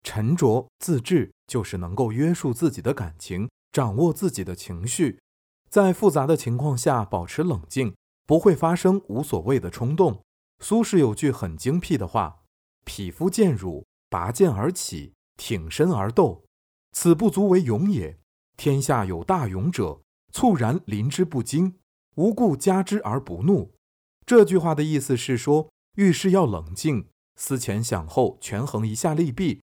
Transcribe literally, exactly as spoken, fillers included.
沉着自制就是能够约束自己的感情，掌握自己的情绪，在复杂的情况下保持冷静，不会发生无所谓的冲动。苏轼有句很精辟的话：匹夫见辱，拔剑而起，挺身而斗，此不足为勇也。天下有大勇者，猝然临之不惊，无故加之而不怒。这句话的意思是说，遇事要冷静，思前想后，权衡一下利弊，